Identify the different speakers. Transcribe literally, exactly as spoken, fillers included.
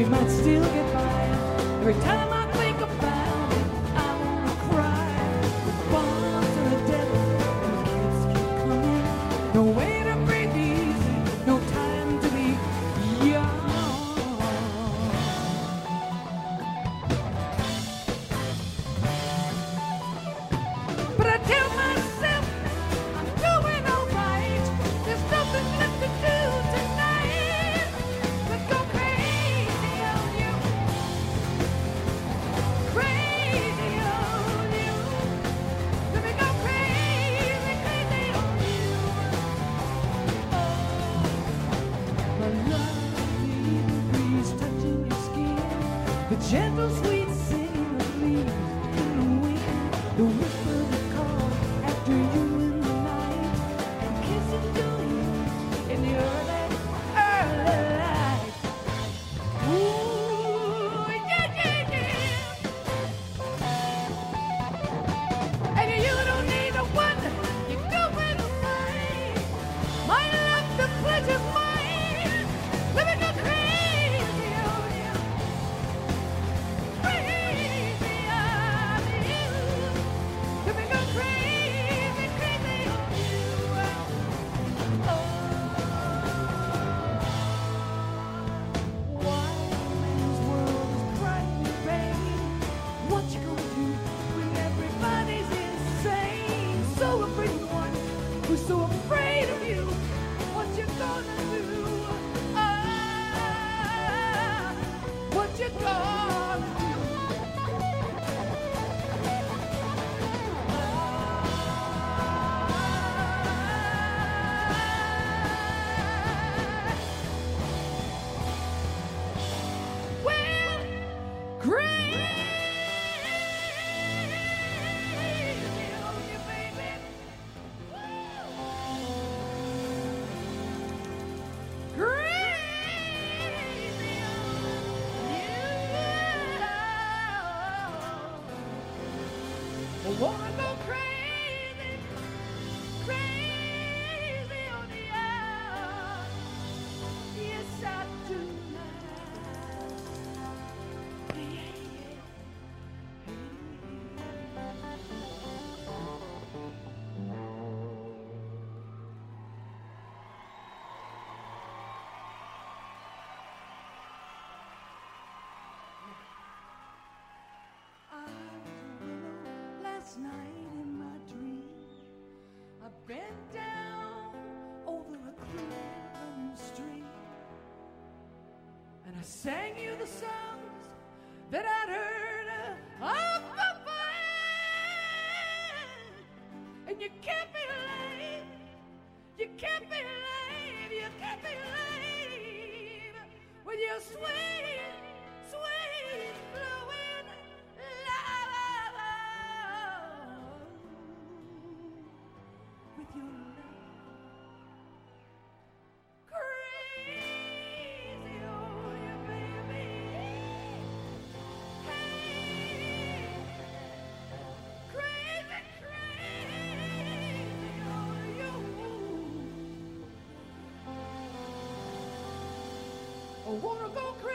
Speaker 1: might still get by. Every time I think about it, I wanna cry. The bombs are the devil, and the kids keep coming. No way to breathe easy, no time to be young. But I tell myself I'm doing alright. There's nothing left to do tonight but go crazy on you, crazy on you. Let me go crazy, crazy on you. Oh, my love, the evening breeze touching your skin, the gentle sweet singing of leaves in the wind, the whisper that calls after you in the night, and kissing to you in the early, early light. Ooh, yeah, yeah, yeah. And you don't need to wonder, you're doing fine. My love, the pleasure's mine. Let me go crazy on you, crazy on you. Let me go crazy, crazy on you. Oh, wild man's world is bright and vain. What you gonna do when everybody's insane? So afraid of one who's so afraid of you. What you gonna do? Ah, what you gonna do? Well, crazy on you, baby. Crazy on you. I wanna go crazy, crazy on you. Yes, I do now. Yeah, yeah. I was a willow last night in my dream. I bent down over a clear running stream, and I sang you the songs that I'd heard uh, of before. And you kept me alive, you kept me alive, you kept me alive with your sweet, sweet flowing love, with your love. Crazy on you, baby. Hey, crazy, crazy on you. I wanna go crazy.